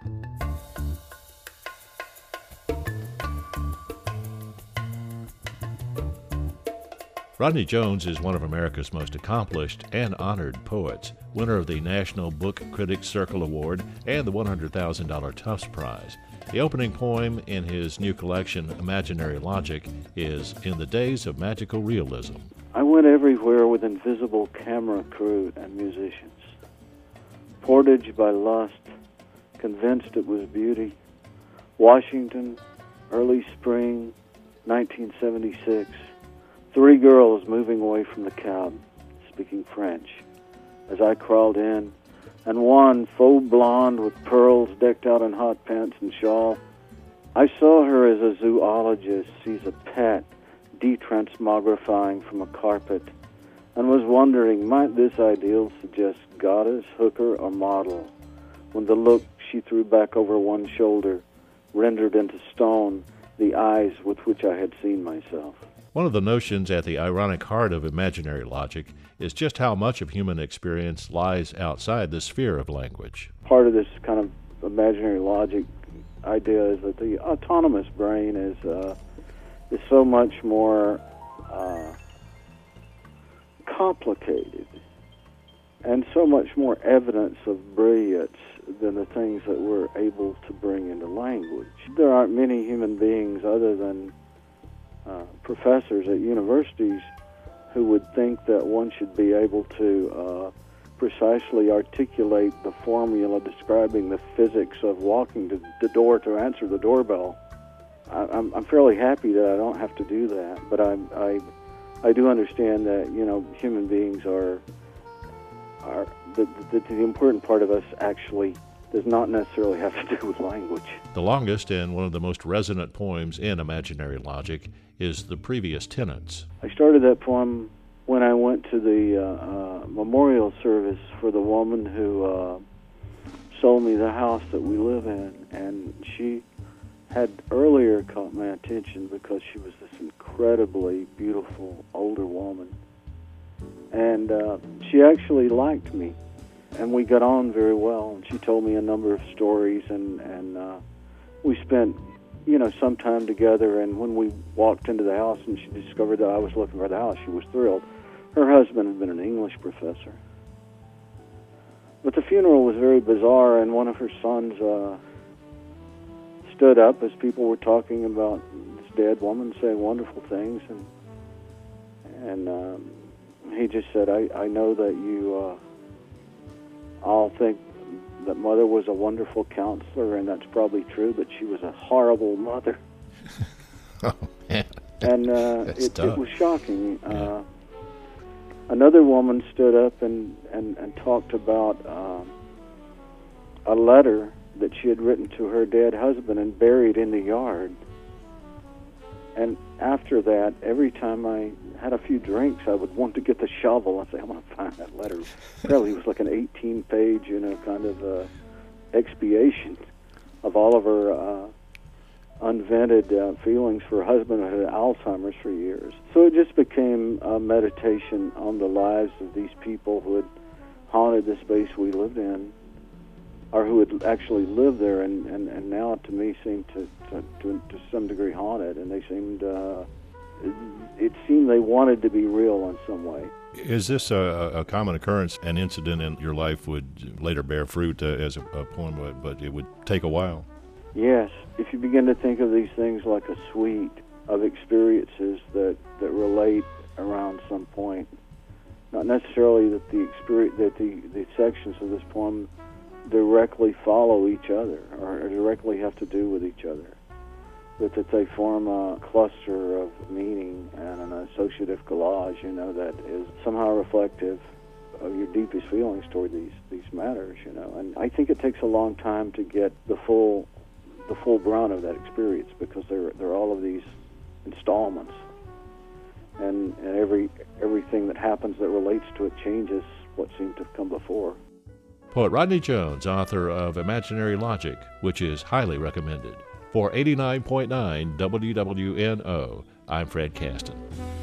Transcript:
Rodney Jones is one of America's most accomplished and honored poets, winner of the National Book Critics Circle Award and the $100,000 Tufts Prize. The opening poem in his new collection, Imaginary Logic, is In the Days of Magical Realism. I went everywhere with invisible camera crew and musicians. Portage by lust, convinced it was beauty. Washington, early spring, 1976. 3 girls moving away from the cab, speaking French. As I crawled in, and one, faux blonde with pearls decked out in hot pants and shawl, I saw her as a zoologist sees a pet detransmogrifying from a carpet, and was wondering, might this ideal suggest goddess, hooker, or model, when the look she threw back over one shoulder rendered into stone the eyes with which I had seen myself. One of the notions at the ironic heart of imaginary logic is just how much of human experience lies outside the sphere of language. Part of this kind of imaginary logic idea is that the autonomous brain is so much more complicated and so much more evidence of brilliance than the things that we're able to bring into language. There aren't many human beings other than professors at universities who would think that one should be able to precisely articulate the formula describing the physics of walking to the door to answer the doorbell. I'm fairly happy that I don't have to do that, but I do understand that human beings are the important part of us actually does not necessarily have to do with language. The longest and one of the most resonant poems in Imaginary Logic is The Previous Tenants. I started that poem when I went to the memorial service for the woman who sold me the house that we live in, and she had earlier caught my attention because she was this incredibly beautiful older woman, and she actually liked me. And we got on very well, and she told me a number of stories, and we spent, some time together, and when we walked into the house and she discovered that I was looking for the house, she was thrilled. Her husband had been an English professor. But the funeral was very bizarre, and one of her sons stood up as people were talking about this dead woman, saying wonderful things, and he just said, I know that you all think that Mother was a wonderful counselor, and that's probably true, but she was a horrible mother. Oh, man. And it was shocking. Yeah. Another woman stood up and talked about a letter that she had written to her dead husband and buried in the yard. And after that, every time I had a few drinks, I would want to get the shovel and say, I want to find that letter. Probably it was like an 18-page, kind of expiation of all of her unvented feelings for her husband who had Alzheimer's for years. So it just became a meditation on the lives of these people who had haunted the space we lived in, or who had actually lived there, and now to me seemed to some degree haunted, and they seemed, it seemed they wanted to be real in some way. Is this a common occurrence? An incident in your life would later bear fruit as a poem, but it would take a while? Yes. If you begin to think of these things like a suite of experiences that relate around some point, not necessarily that the sections of this poem directly follow each other or directly have to do with each other, but that they form a cluster of meaning and an associative collage, that is somehow reflective of your deepest feelings toward these matters, And I think it takes a long time to get the full brunt of that experience, because there are all of these installments, and everything that happens that relates to it changes what seemed to have come before. Poet Rodney Jones, author of Imaginary Logic, which is highly recommended. For 89.9 WWNO, I'm Fred Caston.